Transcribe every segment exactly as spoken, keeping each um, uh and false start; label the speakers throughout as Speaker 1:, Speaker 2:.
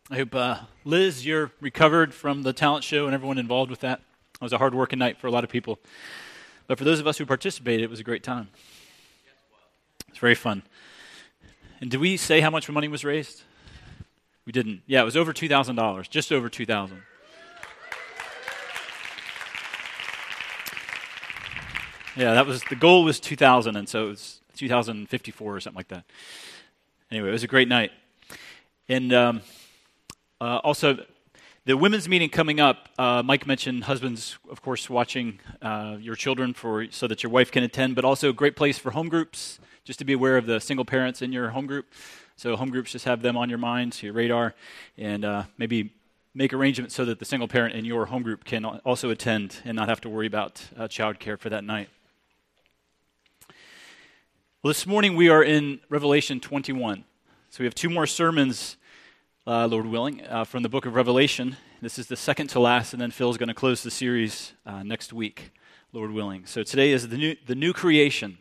Speaker 1: I hope, uh, Liz, you're recovered from the talent show and everyone involved with that. It was a hard working night for a lot of people. But for those of us who participated, it was a great time. It's very fun. And did we say how much money was raised? We didn't. Yeah, it was over two thousand dollars, just over two thousand dollars. Yeah, that was, the goal was two thousand, and so it was two thousand fifty-four or something like that. Anyway, it was a great night. And um, uh, also, the women's meeting coming up, uh, Mike mentioned husbands, of course, watching uh, your children for so that your wife can attend, but also a great place for home groups, just to be aware of the single parents in your home group. So home groups, just have them on your mind, your radar, and uh, maybe make arrangements so that the single parent in your home group can also attend and not have to worry about uh, child care for that night. Well, this morning we are in Revelation twenty-one. So we have two more sermons, uh, Lord willing, uh, from the book of Revelation. This is the second to last, and then Phil's going to close the series uh, next week, Lord willing. So today is the new, the new creation.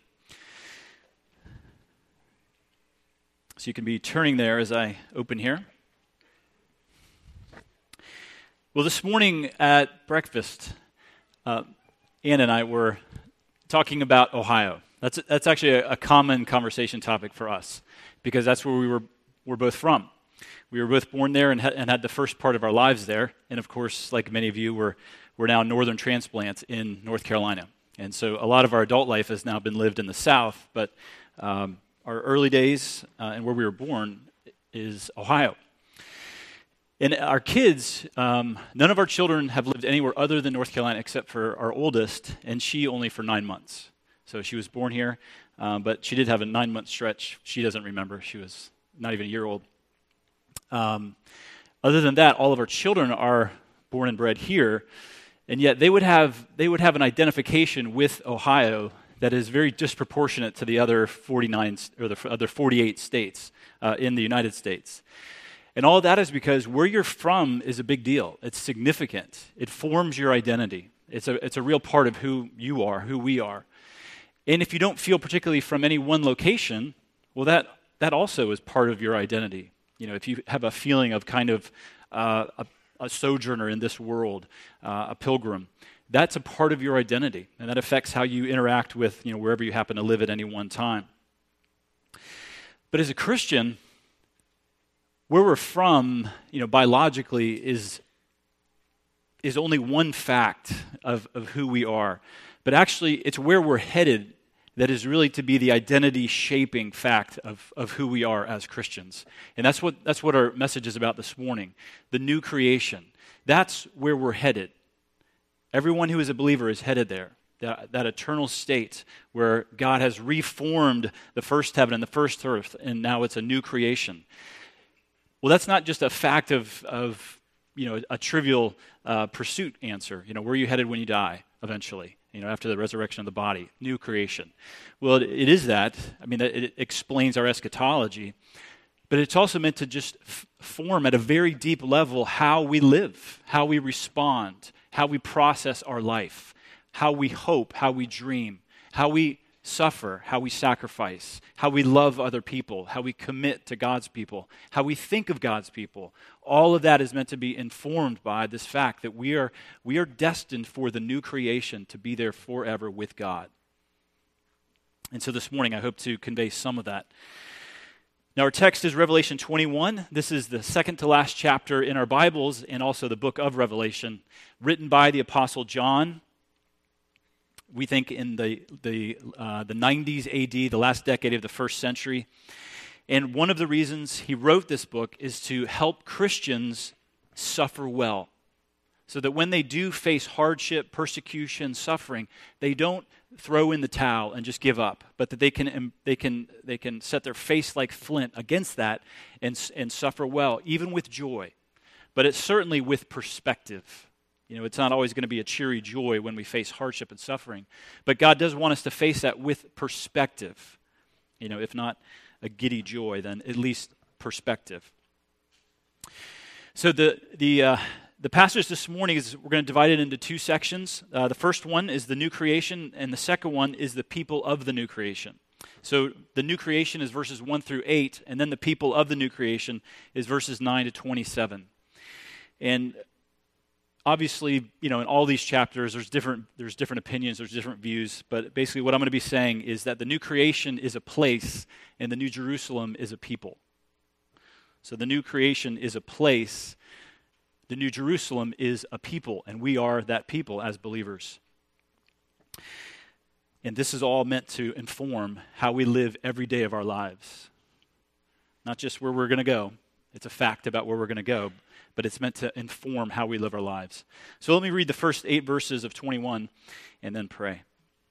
Speaker 1: So you can be turning there as I open here. Well, this morning at breakfast, uh, Ann and I were talking about Ohio. That's that's actually a, a common conversation topic for us, because that's where we were we're both from. We were both born there and, ha- and had the first part of our lives there. And of course, like many of you, we're, we're now northern transplants in North Carolina. And so a lot of our adult life has now been lived in the South, but um, our early days uh, and where we were born is Ohio. And our kids, um, none of our children have lived anywhere other than North Carolina except for our oldest, and she only for nine months. So she was born here, um, but she did have a nine-month stretch. She doesn't remember. She was not even a year old. Um, other than that, all of our children are born and bred here, and yet they would have they would have an identification with Ohio that is very disproportionate to the other forty-nine or the other forty-eight states uh, in the United States. And all of that is because where you're from is a big deal. It's significant. It forms your identity. It's a it's a real part of who you are, who we are. And if you don't feel particularly from any one location, well, that that also is part of your identity. You know, if you have a feeling of kind of uh, a, a sojourner in this world, uh, a pilgrim, that's a part of your identity, and that affects how you interact with, you know, wherever you happen to live at any one time. But as a Christian, where we're from, you know, biologically is is only one fact of, of who we are. But actually, it's where we're headed that is really to be the identity-shaping fact of, of who we are as Christians. And that's what that's what our message is about this morning, the new creation. That's where we're headed. Everyone who is a believer is headed there, that, that eternal state where God has reformed the first heaven and the first earth, and now it's a new creation. Well, that's not just a fact of, of you know, a trivial uh, pursuit answer. You know, where are you headed when you die eventually? You know, after the resurrection of the body, new creation. Well, it, it is that. I mean, it, it explains our eschatology, but it's also meant to just f- form at a very deep level how we live, how we respond, how we process our life, how we hope, how we dream, how we suffer, how we sacrifice, how we love other people, how we commit to God's people, how we think of God's people. All of that is meant to be informed by this fact that we are we are destined for the new creation to be there forever with God. And so this morning I hope to convey some of that. Now our text is Revelation twenty-one. This is the second to last chapter in our Bibles and also the book of Revelation, written by the Apostle John. We think in the the uh, the nineties A D, the last decade of the first century. And one of the reasons he wrote this book is to help Christians suffer well, so that when they do face hardship, persecution, suffering, they don't throw in the towel and just give up, but that they can they can they can set their face like flint against that and and suffer well, even with joy. But it's certainly with perspective. You know, it's not always going to be a cheery joy when we face hardship and suffering. But God does want us to face that with perspective. You know, if not a giddy joy, then at least perspective. So the the uh, the passage this morning is, we're going to divide it into two sections. Uh, the first one is the new creation, and the second one is the people of the new creation. So the new creation is verses one through eight, and then the people of the new creation is verses nine to twenty-seven. And obviously, you know, in all these chapters, there's different there's different opinions, there's different views, but basically what I'm going to be saying is that the new creation is a place, and the new Jerusalem is a people. So the new creation is a place, the new Jerusalem is a people, and we are that people as believers. And this is all meant to inform how we live every day of our lives. Not just where we're going to go. It's a fact about where we're going to go, but it's meant to inform how we live our lives. So let me read the first eight verses of twenty-one and then pray.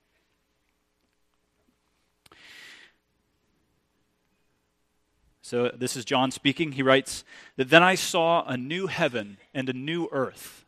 Speaker 1: So this is John speaking. He writes that then I saw a new heaven and a new earth.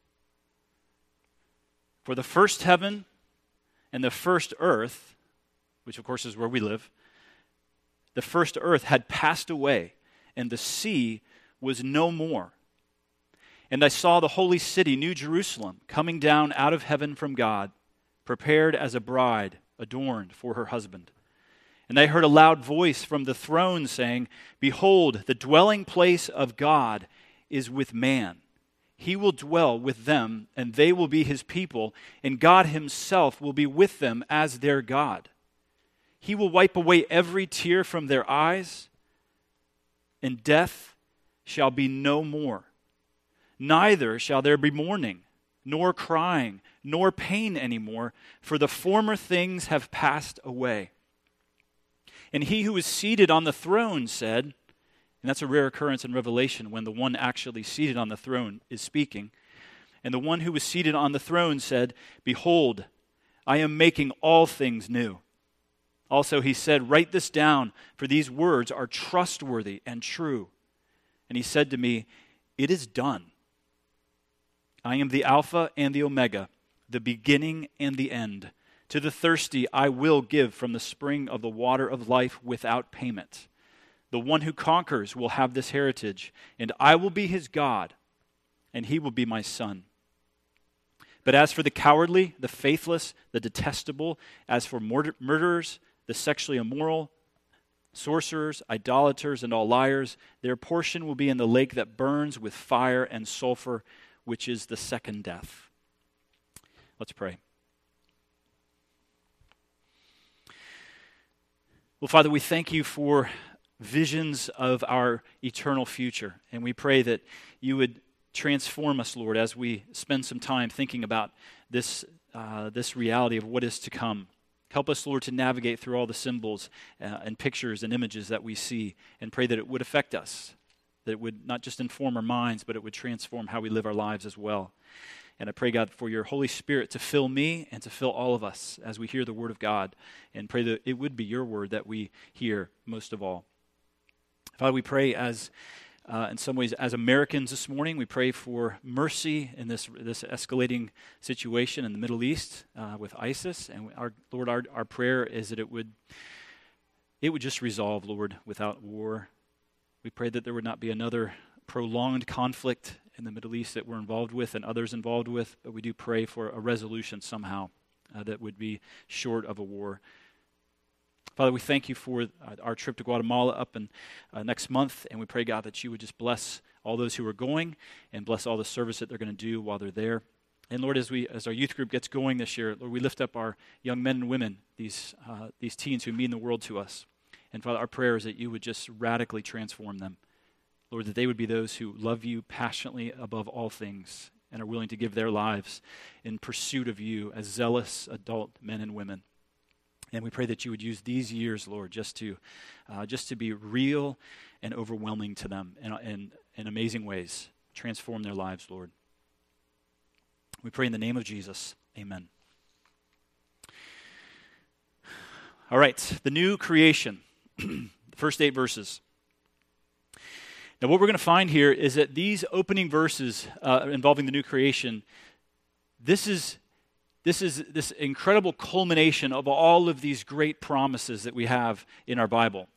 Speaker 1: For the first heaven and the first earth, which of course is where we live, the first earth had passed away, and the sea was no more. And I saw the holy city, New Jerusalem, coming down out of heaven from God, prepared as a bride adorned for her husband. And I heard a loud voice from the throne saying, "Behold, the dwelling place of God is with man. He will dwell with them, and they will be his people, and God himself will be with them as their God. He will wipe away every tear from their eyes, and death shall be no more. Neither shall there be mourning, nor crying, nor pain anymore, for the former things have passed away." And he who was seated on the throne said, and that's a rare occurrence in Revelation when the one actually seated on the throne is speaking, and the one who was seated on the throne said, "Behold, I am making all things new." Also he said, "Write this down, for these words are trustworthy and true." And he said to me, "It is done. I am the Alpha and the Omega, the beginning and the end. To the thirsty I will give from the spring of the water of life without payment. The one who conquers will have this heritage, and I will be his God, and he will be my son. But as for the cowardly, the faithless, the detestable, as for murder- murderers, the sexually immoral, sorcerers, idolaters, and all liars, their portion will be in the lake that burns with fire and sulfur, which is the second death." Let's pray. Well, Father, we thank you for visions of our eternal future, and we pray that you would transform us, Lord, as we spend some time thinking about this, uh, this reality of what is to come. Help us, Lord, to navigate through all the symbols uh, and pictures and images that we see, and pray that it would affect us, that it would not just inform our minds, but it would transform how we live our lives as well. And I pray, God, for your Holy Spirit to fill me and to fill all of us as we hear the word of God, and pray that it would be your word that we hear most of all. Father, we pray as, uh, in some ways, as Americans this morning, we pray for mercy in this this escalating situation in the Middle East uh, with ISIS. And our Lord, our, our prayer is that it would it would just resolve, Lord, without war. We pray that there would not be another prolonged conflict in the Middle East that we're involved with and others involved with, but we do pray for a resolution somehow uh, that would be short of a war. Father, we thank you for uh, our trip to Guatemala up in, uh, next month, and we pray, God, that you would just bless all those who are going and bless all the service that they're going to do while they're there. And Lord, as we as our youth group gets going this year, Lord, we lift up our young men and women, these uh, these teens who mean the world to us. And Father, our prayer is that you would just radically transform them. Lord, that they would be those who love you passionately above all things and are willing to give their lives in pursuit of you as zealous adult men and women. And we pray that you would use these years, Lord, just to uh, just to be real and overwhelming to them in, in, in amazing ways. Transform their lives, Lord. We pray in the name of Jesus. Amen. All right, the new creation. The first eight verses. Now, what we're going to find here is that these opening verses uh, involving the new creation, this is this is this incredible culmination of all of these great promises that we have in our Bible.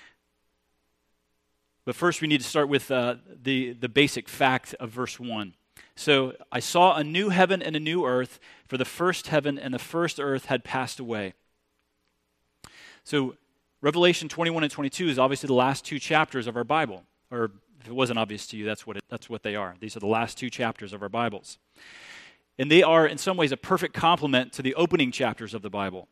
Speaker 1: But first, we need to start with uh, the the basic fact of verse one. So, I saw a new heaven and a new earth, for the first heaven and the first earth had passed away. So Revelation twenty-one and twenty-two is obviously the last two chapters of our Bible. Or if it wasn't obvious to you, that's what it, that's what they are. These are the last two chapters of our Bibles. And they are, in some ways, a perfect complement to the opening chapters of the Bible.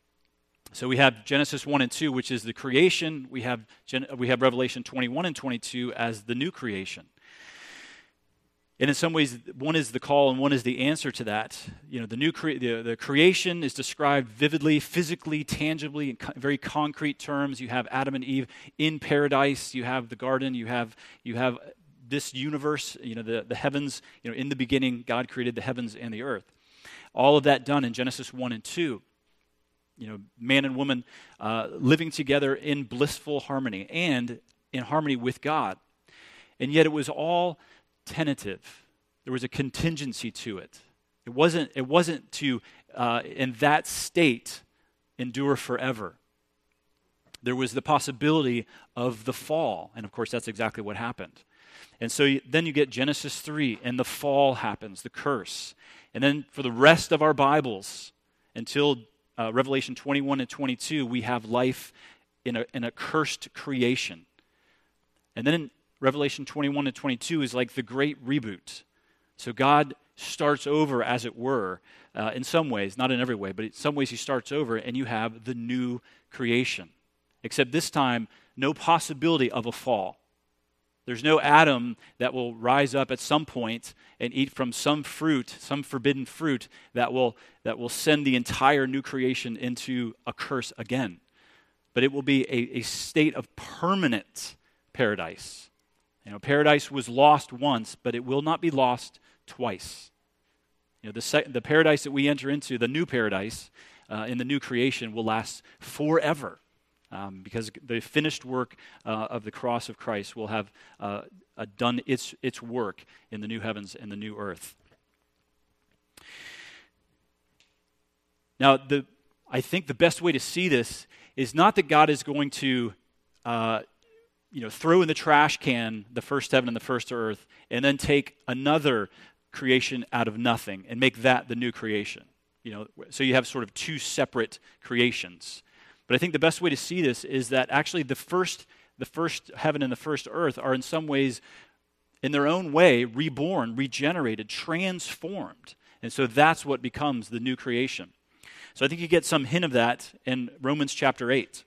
Speaker 1: So we have Genesis one and two, which is the creation. We have Gen- we have Revelation twenty-one and twenty-two as the new creation. And in some ways, one is the call and one is the answer to that. You know, the new cre- the, the creation is described vividly, physically, tangibly, in co- very concrete terms. You have Adam and Eve in paradise. You have the garden. You have you have this universe. You know, the, the heavens. You know, in the beginning, God created the heavens and the earth. All of that done in Genesis one and two. You know, man and woman uh, living together in blissful harmony and in harmony with God. And yet, it was all tentative. There was a contingency to it. It wasn't, it wasn't to, uh, in that state, endure forever. There was the possibility of the fall. And of course, that's exactly what happened. And so you, then you get Genesis three, and the fall happens, the curse. And then for the rest of our Bibles, until uh, Revelation twenty-one and twenty-two, we have life in a, in a cursed creation. And then in Revelation twenty-one and twenty-two is like the great reboot. So God starts over, as it were, uh, in some ways, not in every way, but in some ways he starts over, and you have the new creation. Except this time, no possibility of a fall. There's no Adam that will rise up at some point and eat from some fruit, some forbidden fruit, that will, that will send the entire new creation into a curse again. But it will be a, a state of permanent paradise. You know, paradise was lost once, but it will not be lost twice. You know, the, sec- the paradise that we enter into, the new paradise uh, in the new creation, will last forever. Um, because the finished work uh, of the cross of Christ will have uh, uh, done its its work in the new heavens and the new earth. Now, the I think the best way to see this is not that God is going to, uh, you know, throw in the trash can the first heaven and the first earth, and then take another creation out of nothing and make that the new creation. You know, so you have sort of two separate creations. But I think the best way to see this is that actually the first, the first heaven and the first earth are in some ways, in their own way, reborn, regenerated, transformed. And so that's what becomes the new creation. So I think you get some hint of that in Romans chapter eight.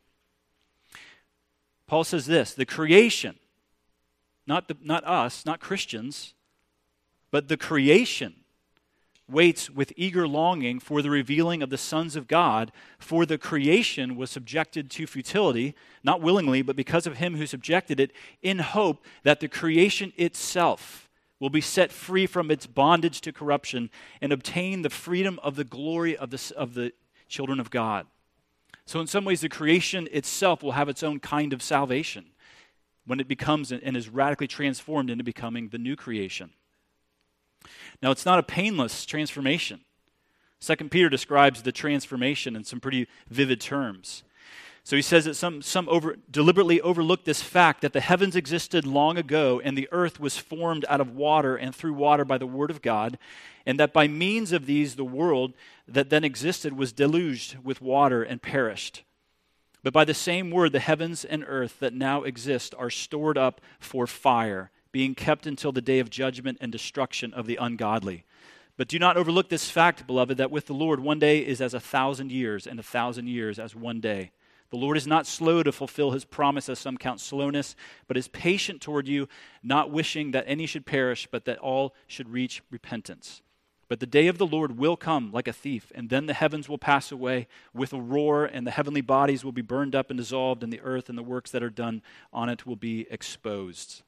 Speaker 1: Paul says this: the creation, not the, not us, not Christians, but the creation waits with eager longing for the revealing of the sons of God, for the creation was subjected to futility, not willingly, but because of him who subjected it, in hope that the creation itself will be set free from its bondage to corruption and obtain the freedom of the glory of the, of the children of God. So in some ways, the creation itself will have its own kind of salvation when it becomes and is radically transformed into becoming the new creation. Now, it's not a painless transformation. Second Peter describes the transformation in some pretty vivid terms. So he says that some, some over, deliberately overlook this fact that the heavens existed long ago and the earth was formed out of water and through water by the word of God, and that by means of these the world that then existed was deluged with water and perished. But by the same word the heavens and earth that now exist are stored up for fire, being kept until the day of judgment and destruction of the ungodly. But do not overlook this fact, beloved, that with the Lord one day is as a thousand years, and a thousand years as one day. The Lord is not slow to fulfill his promise, as some count slowness, but is patient toward you, not wishing that any should perish, but that all should reach repentance. But the day of the Lord will come like a thief, and then the heavens will pass away with a roar, and the heavenly bodies will be burned up and dissolved, and the earth and the works that are done on it will be exposed.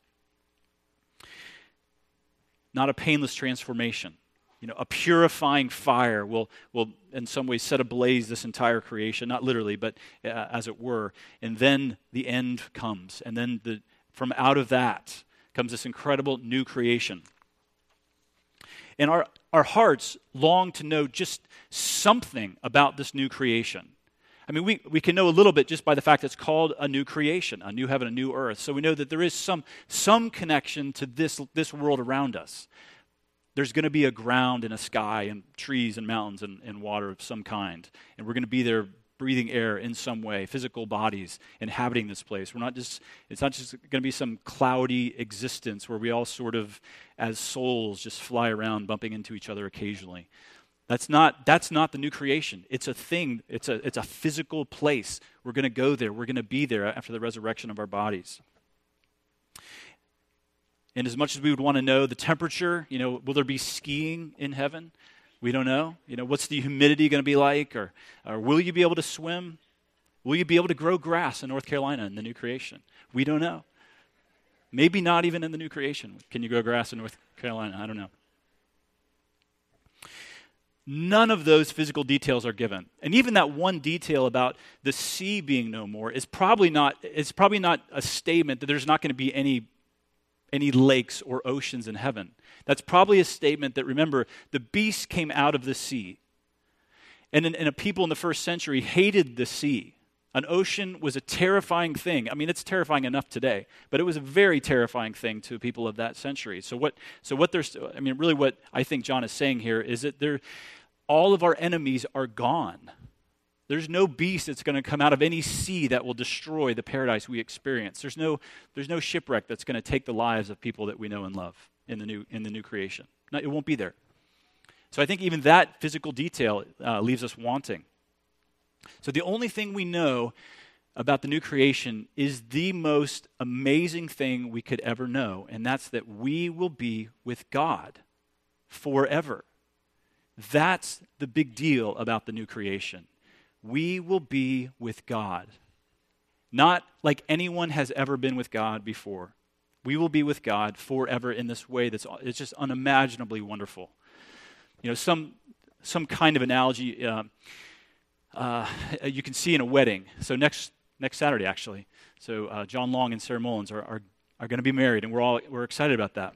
Speaker 1: Not a painless transformation. You know, a purifying fire will, will in some ways set ablaze this entire creation, not literally, but uh, as it were. And then the end comes. And then the, from out of that comes this incredible new creation. And our, our hearts long to know just something about this new creation. I mean, we, we can know a little bit just by the fact that it's called a new creation, a new heaven, a new earth. So we know that there is some, some connection to this, this world around us. There's going to be a ground and a sky and trees and mountains and, and water of some kind. And we're going to be there breathing air in some way, physical bodies inhabiting this place. We're not just, it's not just going to be some cloudy existence where we all sort of, as souls, just fly around bumping into each other occasionally. That's not, that's not the new creation. It's a thing. It's a, it's a physical place. We're going to go there. We're going to be there after the resurrection of our bodies. And as much as we would want to know the temperature, you know, will there be skiing in heaven? We don't know. You know, what's the humidity going to be like? Or, or will you be able to swim? Will you be able to grow grass in North Carolina in the new creation? We don't know. Maybe not even in the new creation. Can you grow grass in North Carolina? I don't know. None of those physical details are given. And even that one detail about the sea being no more is probably not, it's probably not a statement that there's not going to be any any lakes or oceans in heaven. That's probably a statement that, remember, the beast came out of the sea. And, in, and a people in the first century hated the sea. An ocean was a terrifying thing. I mean, it's terrifying enough today, but it was a very terrifying thing to people of that century. So what, so what there's, I mean, really what I think John is saying here is that there, all of our enemies are gone. There's no beast that's going to come out of any sea that will destroy the paradise we experience. There's no, there's no shipwreck that's going to take the lives of people that we know and love in the new, in the new creation. No, it won't be there. So I think even that physical detail uh, leaves us wanting. So the only thing we know about the new creation is the most amazing thing we could ever know, and that's that we will be with God forever. That's the big deal about the new creation. We will be with God. Not like anyone has ever been with God before. We will be with God forever in this way that's it's just unimaginably wonderful. You know, some some kind of analogy uh, uh, you can see in a wedding. So next next Saturday, actually. So uh, John Long and Sarah Mullins are are, are going to be married, and we're all we're excited about that.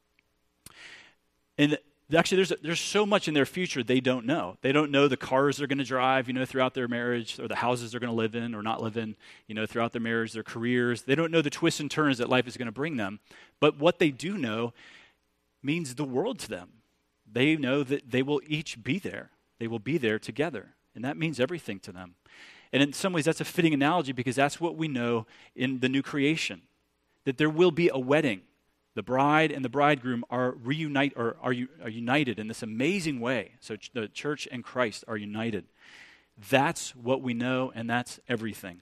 Speaker 1: And actually, there's there's so much in their future they don't know. They don't know the cars they're going to drive, you know, throughout their marriage, or the houses they're going to live in or not live in, you know, throughout their marriage, their careers. They don't know the twists and turns that life is going to bring them. But what they do know means the world to them. They know that they will each be there. They will be there together, and that means everything to them. And in some ways, that's a fitting analogy because that's what we know in the new creation, that there will be a wedding. The bride and the bridegroom are reunite or are, are united in this amazing way. So ch- the church and Christ are united. That's what we know, and that's everything.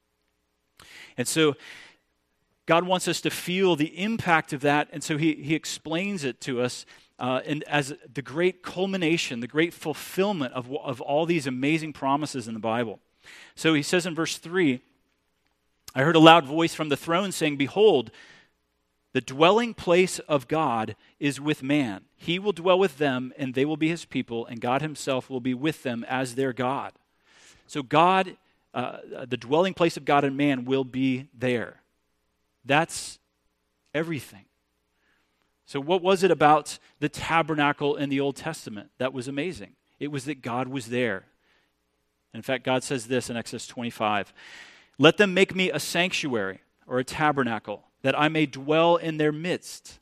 Speaker 1: And so God wants us to feel the impact of that, and so he, he explains it to us uh, and as the great culmination, the great fulfillment of, of all these amazing promises in the Bible. So he says in verse three, I heard a loud voice from the throne saying, behold, the dwelling place of God is with man. He will dwell with them, and they will be his people, and God himself will be with them as their God. So God, uh, the dwelling place of God and man will be there. That's everything. So what was it about the tabernacle in the Old Testament that was amazing? It was that God was there. In fact, God says this in Exodus twenty-five, let them make me a sanctuary or a tabernacle, that I may dwell in their midst.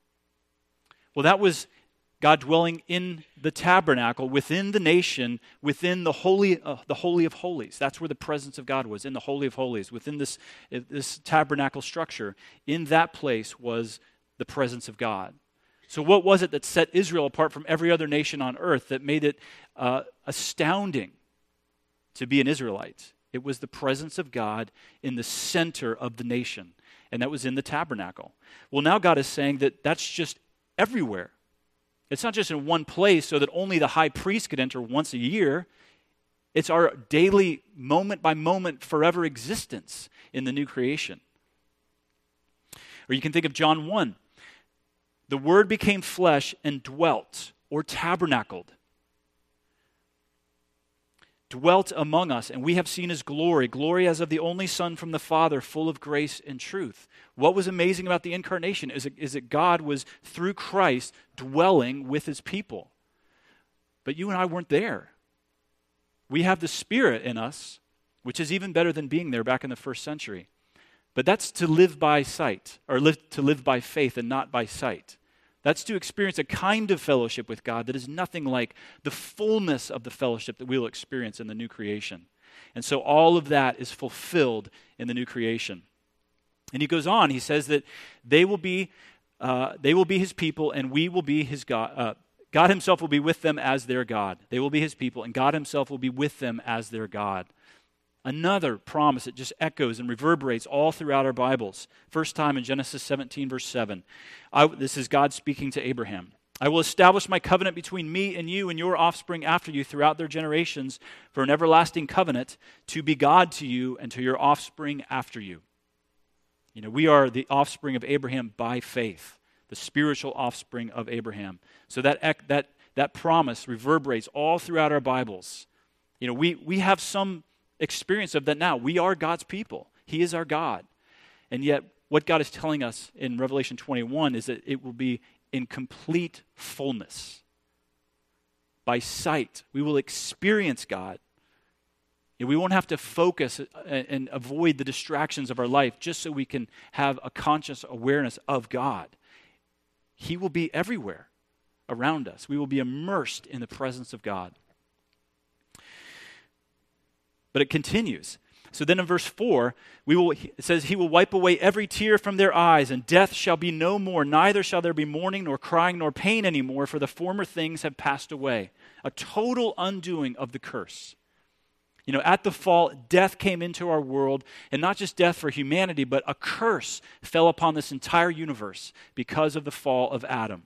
Speaker 1: Well, that was God dwelling in the tabernacle, within the nation, within the holy, uh, the holy of holies. That's where the presence of God was, in the holy of holies, within this, this tabernacle structure. In that place was the presence of God. So what was it that set Israel apart from every other nation on earth that made it uh, astounding to be an Israelite? It was the presence of God in the center of the nation. And that was in the tabernacle. Well, now God is saying that that's just everywhere. It's not just in one place so that only the high priest could enter once a year. It's our daily, moment-by-moment, forever existence in the new creation. Or you can think of John one. The Word became flesh and dwelt, or tabernacled. Dwelt among us, and we have seen his glory, glory as of the only Son from the Father, full of grace and truth. What was amazing about the incarnation is, it, is that God was, through Christ, dwelling with his people. But you and I weren't there. We have the Spirit in us, which is even better than being there back in the first century. But that's to live by sight, or live, to live by faith and not by sight. That's to experience a kind of fellowship with God that is nothing like the fullness of the fellowship that we'll experience in the new creation. And so all of that is fulfilled in the new creation. And he goes on, he says that they will be uh, they will be his people, and we will be his God. Uh, God himself will be with them as their God. They will be his people, and God himself will be with them as their God. Another promise that just echoes and reverberates all throughout our Bibles. First time in Genesis seventeen, verse seven. I, this is God speaking to Abraham. I will establish my covenant between me and you and your offspring after you throughout their generations for an everlasting covenant to be God to you and to your offspring after you. You know, we are the offspring of Abraham by faith, the spiritual offspring of Abraham. So that that that promise reverberates all throughout our Bibles. You know, we we have some experience of that now. We are God's people. He is our God. And yet, what God is telling us in Revelation twenty-one is that it will be in complete fullness. By sight, we will experience God. And we won't have to focus and avoid the distractions of our life just so we can have a conscious awareness of God. He will be everywhere around us. We will be immersed in the presence of God. But it continues. So then in verse four, we will, it says, he will wipe away every tear from their eyes, and death shall be no more. Neither shall there be mourning, nor crying, nor pain anymore, for the former things have passed away. A total undoing of the curse. You know, at the fall, death came into our world, and not just death for humanity, but a curse fell upon this entire universe because of the fall of Adam.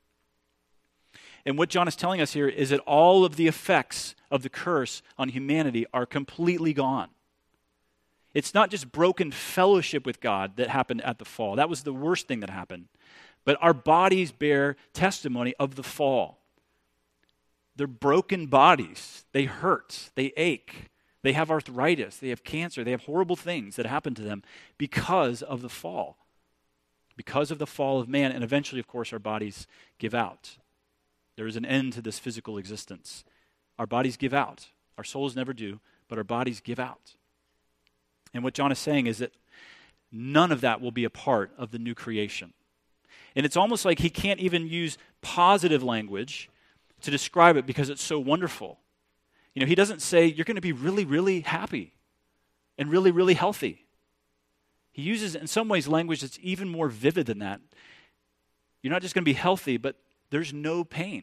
Speaker 1: And what John is telling us here is that all of the effects of the curse on humanity are completely gone. It's not just broken fellowship with God that happened at the fall. That was the worst thing that happened. But our bodies bear testimony of the fall. They're broken bodies. They hurt. They ache. They have arthritis. They have cancer. They have horrible things that happen to them because of the fall. Because of the fall of man. And eventually, of course, our bodies give out. There is an end to this physical existence. Our bodies give out. Our souls never do, but our bodies give out. And what John is saying is that none of that will be a part of the new creation. And it's almost like he can't even use positive language to describe it because it's so wonderful. You know, he doesn't say you're going to be really, really happy and really, really healthy. He uses, in some ways, language that's even more vivid than that. You're not just going to be healthy, but there's no pain.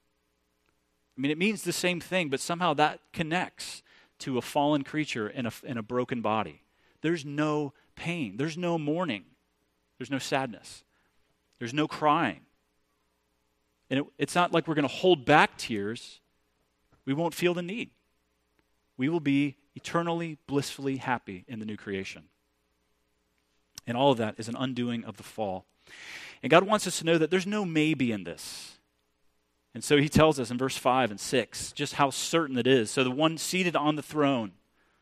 Speaker 1: I mean, it means the same thing, but somehow that connects to a fallen creature in a, in a broken body. There's no pain. There's no mourning. There's no sadness. There's no crying. And it, it's not like we're going to hold back tears. We won't feel the need. We will be eternally, blissfully happy in the new creation. And all of that is an undoing of the fall. And God wants us to know that there's no maybe in this. And so he tells us in verse five and six just how certain it is. So the one seated on the throne,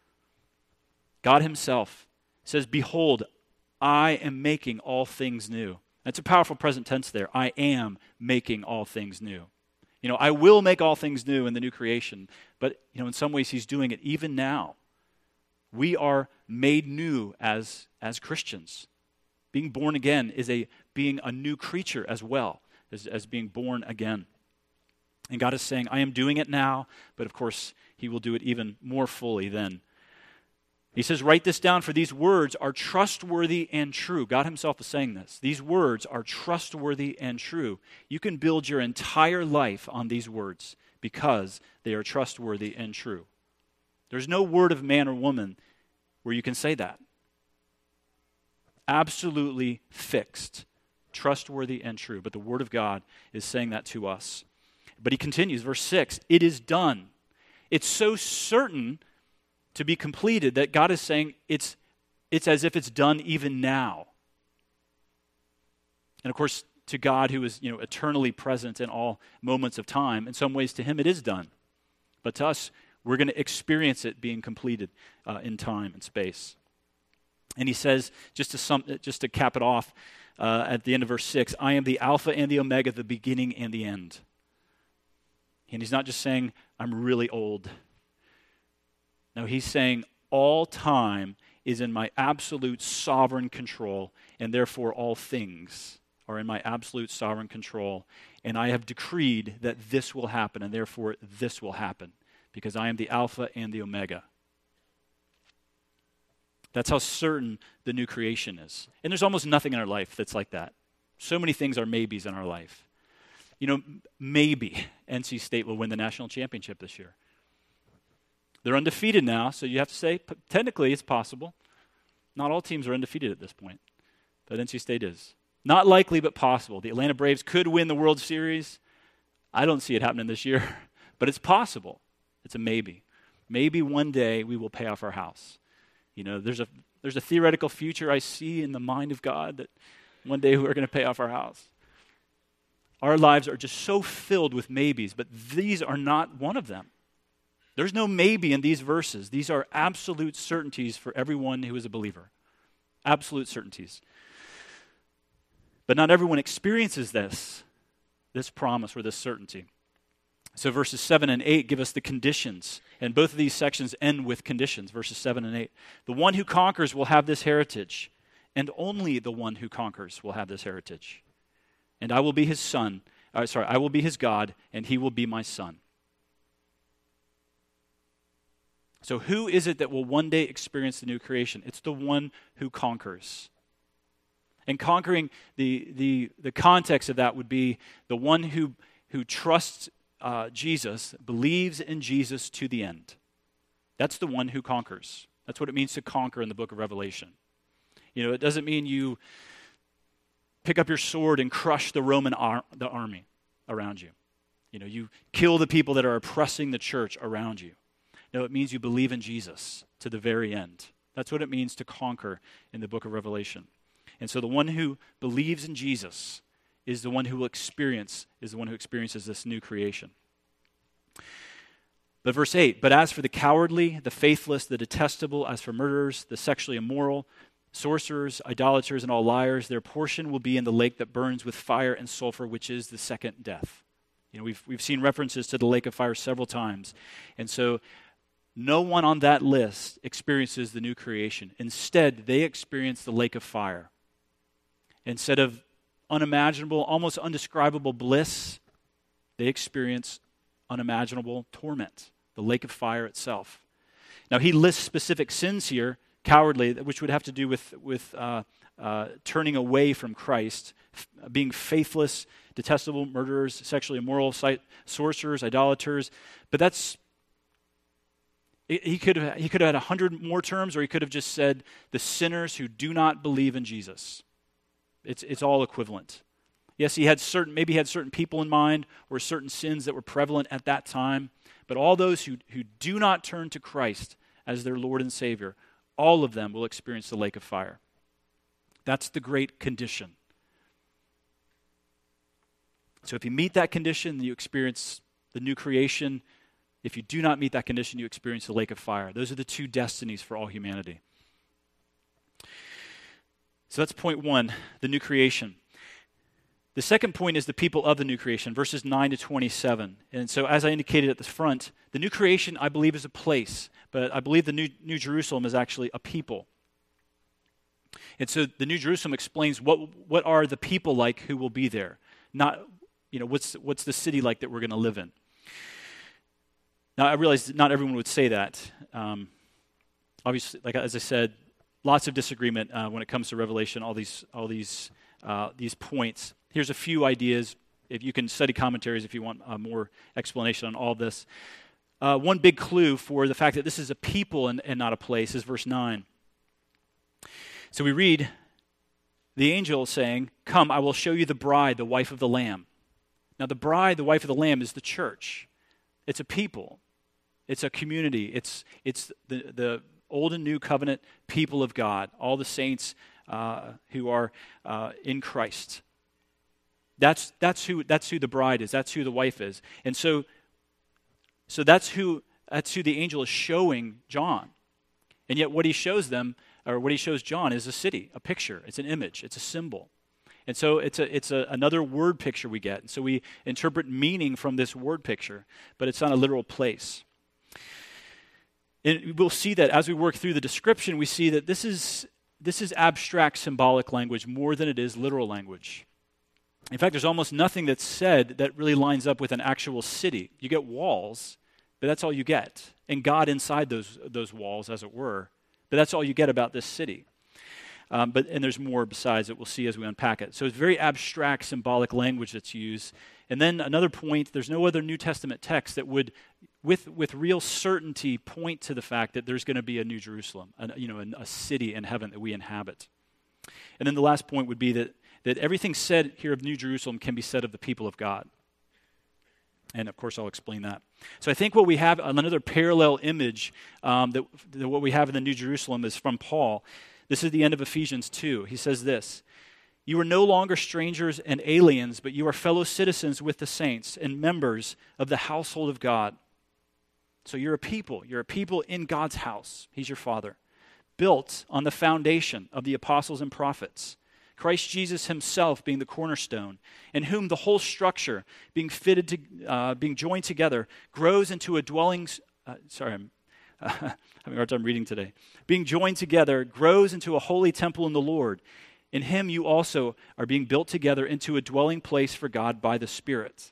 Speaker 1: God himself, says, "Behold, I am making all things new." That's a powerful present tense there. I am making all things new. You know, I will make all things new in the new creation. But, you know, in some ways he's doing it even now. We are made new as, as Christians. Being born again is a being a new creature as well as, as being born again. And God is saying, I am doing it now, but of course, he will do it even more fully then. He says, write this down, for these words are trustworthy and true. God himself is saying this. These words are trustworthy and true. You can build your entire life on these words because they are trustworthy and true. There's no word of man or woman where you can say that. Absolutely fixed, trustworthy and true. But the word of God is saying that to us. But he continues, verse six, it is done. It's so certain to be completed that God is saying it's, it's as if it's done even now. And of course, to God who is, you know, eternally present in all moments of time, in some ways to him it is done. But to us, we're going to experience it being completed uh, in time and space. And he says, just to sum, just to cap it off uh, at the end of verse six, I am the Alpha and the Omega, the beginning and the end. And he's not just saying, I'm really old. No, he's saying, all time is in my absolute sovereign control, and therefore all things are in my absolute sovereign control. And I have decreed that this will happen, and therefore this will happen, because I am the Alpha and the Omega. That's how certain the new creation is. And there's almost nothing in our life that's like that. So many things are maybes in our life. You know, maybe N C State will win the national championship this year. They're undefeated now, so you have to say, technically it's possible. Not all teams are undefeated at this point, but N C State is. Not likely, but possible. The Atlanta Braves could win the World Series. I don't see it happening this year, but it's possible. It's a maybe. Maybe one day we will pay off our house. You know, there's a there's a theoretical future I see in the mind of God that one day we're going to pay off our house. Our lives are just so filled with maybes, but these are not one of them. There's no maybe in these verses. These are absolute certainties for everyone who is a believer. Absolute certainties. But not everyone experiences this, this promise or this certainty. So verses seven and eight give us the conditions. And both of these sections end with conditions, verses seven and eight. The one who conquers will have this heritage, and only the one who conquers will have this heritage. And I will be his son, uh, sorry, I will be his God, and he will be my son. So who is it that will one day experience the new creation? It's the one who conquers. And conquering, the the the context of that would be the one who, who trusts uh, Jesus, believes in Jesus to the end. That's the one who conquers. That's what it means to conquer in the book of Revelation. You know, it doesn't mean you pick up your sword and crush the Roman ar- the army around you. You know, you kill the people that are oppressing the church around you. No, it means you believe in Jesus to the very end. That's what it means to conquer in the book of Revelation. And so the one who believes in Jesus is the one who will experience, is the one who experiences this new creation. But verse eight, but as for the cowardly, the faithless, the detestable, as for murderers, the sexually immoral, sorcerers, idolaters, and all liars, their portion will be in the lake that burns with fire and sulfur, which is the second death. You know, we've we've seen references to the lake of fire several times. And so no one on that list experiences the new creation. Instead, they experience the lake of fire. Instead of unimaginable, almost undescribable bliss, they experience unimaginable torment, the lake of fire itself. Now, he lists specific sins here, cowardly, which would have to do with, with uh, uh, turning away from Christ, f- being faithless, detestable, murderers, sexually immoral, sight, sorcerers, idolaters. But that's, he could have, he could have had a hundred more terms, or he could have just said the sinners who do not believe in Jesus. It's it's all equivalent. Yes, he had certain, maybe he had certain people in mind or certain sins that were prevalent at that time, but all those who, who do not turn to Christ as their Lord and Savior, all of them will experience the lake of fire. That's the great condition. So if you meet that condition, you experience the new creation. If you do not meet that condition, you experience the lake of fire. Those are the two destinies for all humanity. So that's point one, the new creation. The second point is the people of the new creation, verses nine to twenty-seven. And so as I indicated at the front, the new creation, I believe, is a place, but I believe the new, new Jerusalem is actually a people. And so the New Jerusalem explains what what are the people like who will be there, not, you know, what's what's the city like that we're going to live in. Now, I realize that not everyone would say that. Um, obviously, like as I said, lots of disagreement uh, when it comes to Revelation, all these all these uh, these points. Here's a few ideas. If you can study commentaries if you want uh, more explanation on all this. Uh, one big clue for the fact that this is a people and, and not a place is verse nine. So we read the angel saying, "Come, I will show you the bride, the wife of the Lamb." Now the bride, the wife of the Lamb, is the church. It's a people. It's a community. It's it's the, the Old and New Covenant people of God, all the saints uh, who are uh, in Christ. That's that's who that's who the bride is. That's who the wife is. And so, so that's who that's who the angel is showing John. And yet, what he shows them, or what he shows John, is a city, a picture. It's an image. It's a symbol. And so it's a it's a, another word picture we get. And so we interpret meaning from this word picture, but it's not a literal place. And we'll see that as we work through the description, we see that this is this is abstract symbolic language more than it is literal language. In fact, there's almost nothing that's said that really lines up with an actual city. You get walls, but that's all you get. And God inside those those walls, as it were, But that's all you get about this city. Um, but and there's more besides that we'll see as we unpack it. So it's very abstract, symbolic language that's used. And then another point, there's no other New Testament text that would, with with real certainty, point to the fact that there's going to be a New Jerusalem, a, you know, a, a city in heaven that we inhabit. And then the last point would be that that everything said here of New Jerusalem can be said of the people of God. And of course, I'll explain that. So I think what we have, another parallel image um, that, that what we have in the New Jerusalem is from Paul. This is the end of Ephesians two. He says this, "You are no longer strangers and aliens, but you are fellow citizens with the saints and members of the household of God." So you're a people. You're a people in God's house. He's your Father. Built on the foundation of the apostles and prophets, Christ Jesus himself being the cornerstone, in whom the whole structure, being fitted to, uh, being joined together, grows into a dwelling. Uh, sorry, I'm uh, having a hard time reading today. Being joined together, grows into a holy temple in the Lord. In him you also are being built together into a dwelling place for God by the Spirit.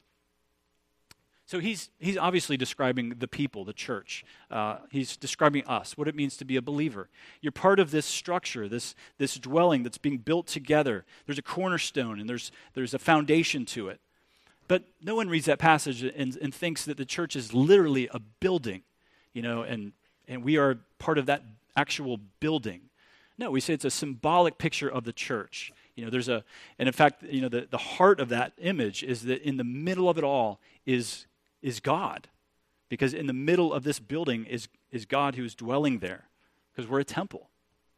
Speaker 1: So he's he's obviously describing the people, the church. Uh, he's describing us, what it means to be a believer. You're part of this structure, this this dwelling that's being built together. There's a cornerstone and there's there's a foundation to it. But no one reads that passage and, and thinks that the church is literally a building, you know, and and we are part of that actual building. No, we say it's a symbolic picture of the church. You know, there's a, and in fact, you know, the, the heart of that image is that in the middle of it all is is God, because in the middle of this building is, is God who's dwelling there, because we're a temple.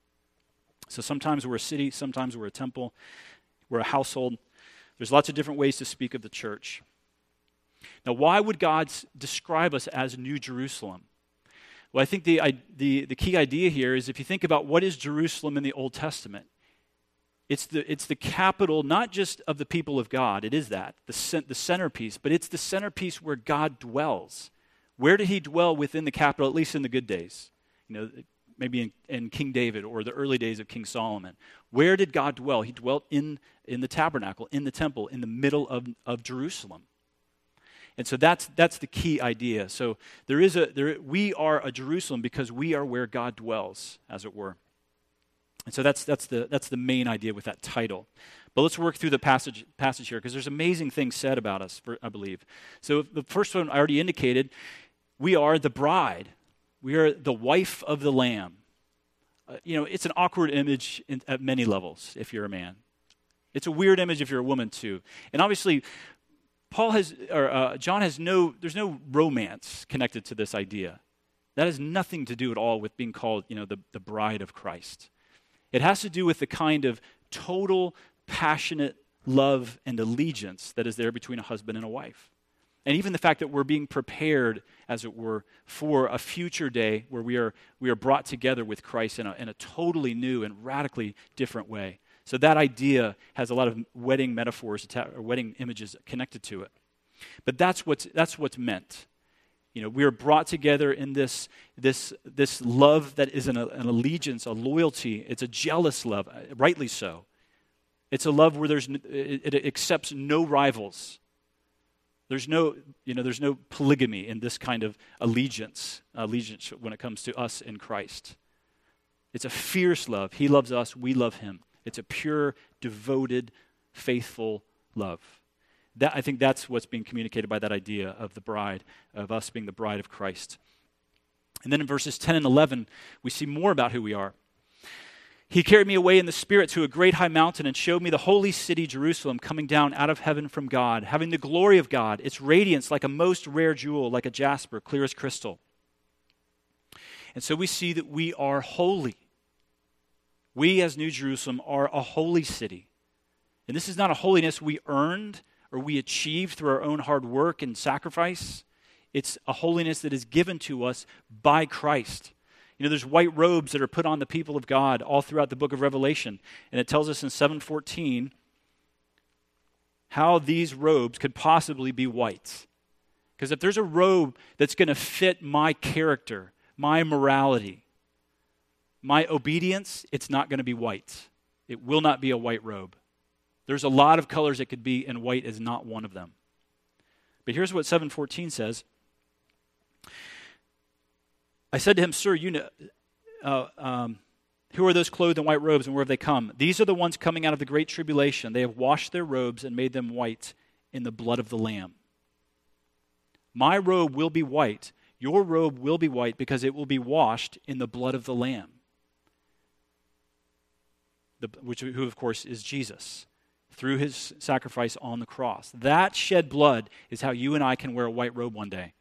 Speaker 1: So sometimes we're a city, sometimes we're a temple, we're a household. There's lots of different ways to speak of the church. Now, why would God describe us as New Jerusalem? Well, I think the, the, the key idea here is if you think about what is Jerusalem in the Old Testament, It's the it's the capital, not just of the people of God. It is that, the, cent, the centerpiece, but it's the centerpiece where God dwells. Where did he dwell within the capital, at least in the good days? You know, maybe in, in King David or the early days of King Solomon. Where did God dwell? He dwelt in, in the tabernacle, in the temple, in the middle of, of Jerusalem. And so that's that's the key idea. So there is a there we are a Jerusalem because we are where God dwells, as it were. And so that's that's the that's the main idea with that title. But let's work through the passage passage here because there's amazing things said about us, for, I believe. So the first one I already indicated, we are the bride. We are the wife of the Lamb. Uh, you know, it's an awkward image in, at many levels if you're a man. It's a weird image if you're a woman too. And obviously, Paul has or uh, John has no there's no romance connected to this idea. That has nothing to do at all with being called, you know, the, the bride of Christ. It has to do with the kind of total, passionate love and allegiance that is there between a husband and a wife. And even the fact that we're being prepared, as it were, for a future day where we are we are brought together with Christ in a, in a totally new and radically different way. So that idea has a lot of wedding metaphors or wedding images connected to it. But that's what's that's what's meant. You know, we are brought together in this, this, this love that is an, an allegiance, a loyalty. It's a jealous love, rightly so. It's a love where there's it, it accepts no rivals. There's no, you know, there's no polygamy in this kind of allegiance, allegiance when it comes to us in Christ. It's a fierce love. He loves us, we love him. It's a pure, devoted, faithful love. That, I think that's what's being communicated by that idea of the bride, of us being the bride of Christ. And then in verses ten and eleven, we see more about who we are. He carried me away in the Spirit to a great high mountain and showed me the holy city, Jerusalem, coming down out of heaven from God, having the glory of God, its radiance like a most rare jewel, like a jasper, clear as crystal. And so we see that we are holy. We as New Jerusalem are a holy city. And this is not a holiness we earned or we achieve through our own hard work and sacrifice. It's a holiness that is given to us by Christ. You know, there's white robes that are put on the people of God all throughout the book of Revelation. And it tells us in seven fourteen how these robes could possibly be white. Because if there's a robe that's going to fit my character, my morality, my obedience, it's not going to be white. It will not be a white robe. There's a lot of colors it could be, and white is not one of them. But here's what seven fourteen says. I said to him, Sir, you know, uh, um, who are those clothed in white robes and where have they come? These are the ones coming out of the great tribulation. They have washed their robes and made them white in the blood of the Lamb. My robe will be white. Your robe will be white because it will be washed in the blood of the Lamb, the, which, who, of course, is Jesus, through his sacrifice on the cross. That shed blood is how you and I can wear a white robe one day.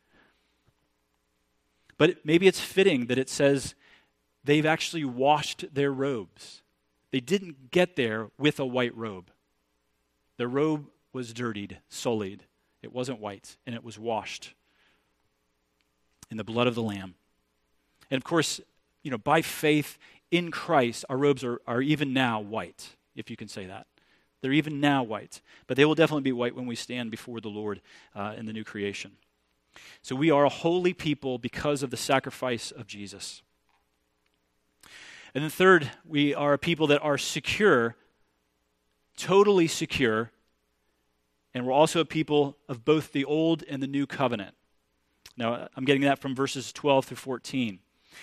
Speaker 1: But maybe it's fitting that it says they've actually washed their robes. They didn't get there with a white robe. Their robe was dirtied, sullied. It wasn't white, and it was washed in the blood of the Lamb. And of course, you know, by faith in Christ, our robes are, are even now white, if you can say that. They're even now white, but they will definitely be white when we stand before the Lord uh, in the new creation. So we are a holy people because of the sacrifice of Jesus. And then third, we are a people that are secure, totally secure, and we're also a people of both the old and the new covenant. Now, I'm getting that from verses twelve through fourteen.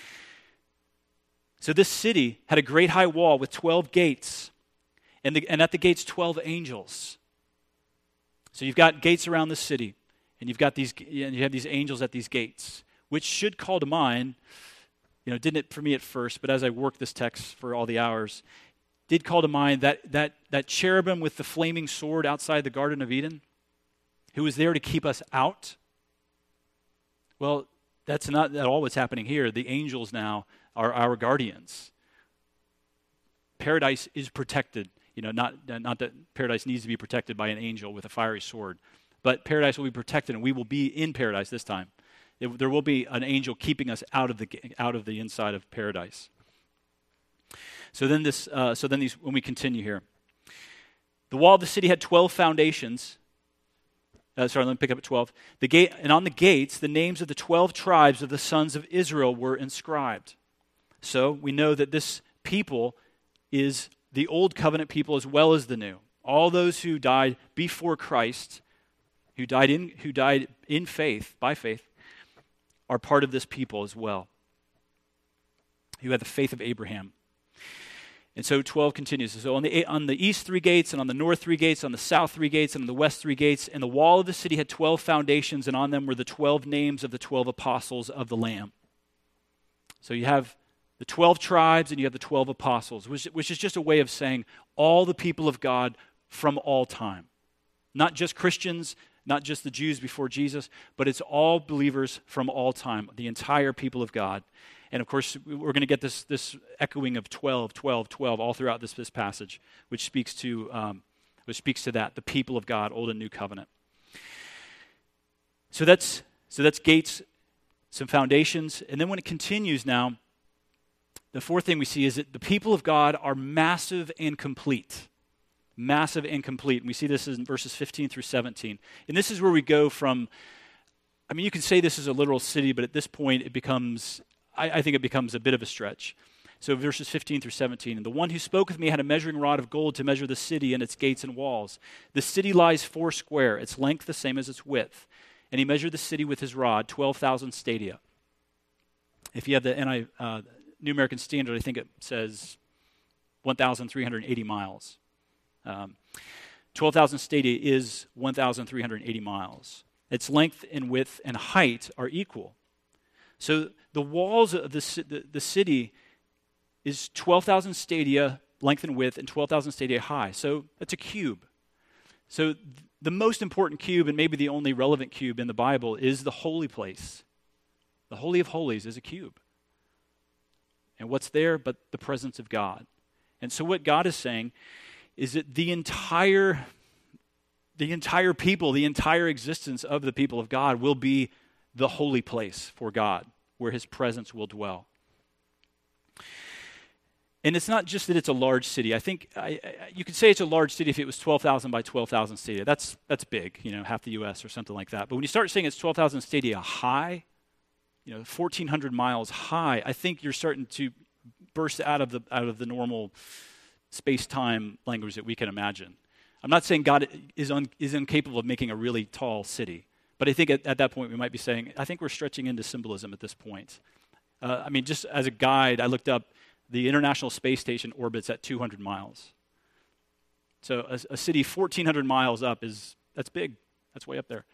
Speaker 1: So this city had a great high wall with twelve gates, and, the, and at the gates twelve angels. So you've got gates around the city, and you've got these, and you have these angels at these gates, which should call to mind, you know, didn't it for me at first, but as I worked this text for all the hours, did call to mind that that that cherubim with the flaming sword outside the Garden of Eden, who was there to keep us out. Well, that's not at all what's happening here. The angels now are our guardians. Paradise is protected. You know, not, not that paradise needs to be protected by an angel with a fiery sword, but paradise will be protected, and we will be in paradise this time. It, there will be an angel keeping us out of the out of the inside of paradise. So then this, uh, so then these, when we continue here, the wall of the city had twelve foundations. Uh, sorry, let me pick up at twelve. The gate, and on the gates, the names of the twelve tribes of the sons of Israel were inscribed. So we know that this people is the old covenant people as well as the new. All those who died before Christ, who died in who died in faith, by faith, are part of this people as well, who had the faith of Abraham. And so twelve continues. So on the on the east three gates, and on the north three gates, on the south three gates, and on the west three gates. And the wall of the city had twelve foundations, and on them were the twelve names of the twelve apostles of the Lamb. So you have the twelve tribes, and you have the twelve apostles, which, which is just a way of saying all the people of God from all time. Not just Christians, not just the Jews before Jesus, but it's all believers from all time, the entire people of God. And of course, we're going to get this, this echoing of twelve, twelve, twelve all throughout this, this passage, which speaks to um, which speaks to that, the people of God, Old and New Covenant. So that's so that's gates, some foundations, and then when it continues now, the fourth thing we see is that the people of God are massive and complete. Massive and complete. And we see this in verses fifteen through seventeen. And this is where we go from, I mean, you can say this is a literal city, but at this point it becomes, I, I think it becomes a bit of a stretch. So verses fifteen through seventeen. And the one who spoke with me had a measuring rod of gold to measure the city and its gates and walls. The city lies four square, its length the same as its width. And he measured the city with his rod, twelve thousand stadia. If you have the N I, uh, New American Standard, I think it says one thousand three hundred eighty miles. Um, twelve thousand stadia is one thousand three hundred eighty miles. Its length and width and height are equal. So the walls of the, the, the city is twelve thousand stadia length and width and twelve thousand stadia high. So that's a cube. So th- the most important cube, and maybe the only relevant cube in the Bible, is the holy place. The Holy of Holies is a cube. And what's there but the presence of God? And so what God is saying is that the entire, the entire people, the entire existence of the people of God will be the holy place for God, where his presence will dwell. And it's not just that it's a large city. I think I, I, you could say it's a large city if it was twelve thousand by twelve thousand stadia. That's that's big, you know, half the U S or something like that. But when you start saying it's twelve thousand stadia high, you know, fourteen hundred miles high, I think you're starting to burst out of the out of the normal space-time language that we can imagine. I'm not saying God is un, is incapable of making a really tall city, but I think at, at that point we might be saying, I think we're stretching into symbolism at this point. Uh, I mean, just as a guide, I looked up the International Space Station orbits at two hundred miles. So a, a city fourteen hundred miles up is, that's big. That's way up there.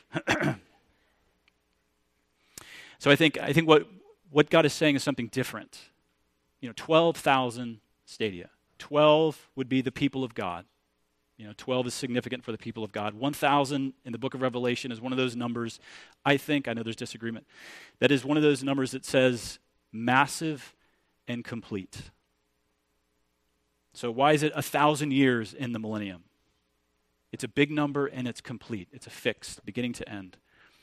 Speaker 1: So I think I think what, what God is saying is something different. You know, twelve thousand stadia. twelve would be the people of God. You know, twelve is significant for the people of God. one thousand in the book of Revelation is one of those numbers, I think, I know there's disagreement, that is one of those numbers that says massive and complete. So why is it a thousand years in the millennium? It's a big number and it's complete. It's a fixed, beginning to end.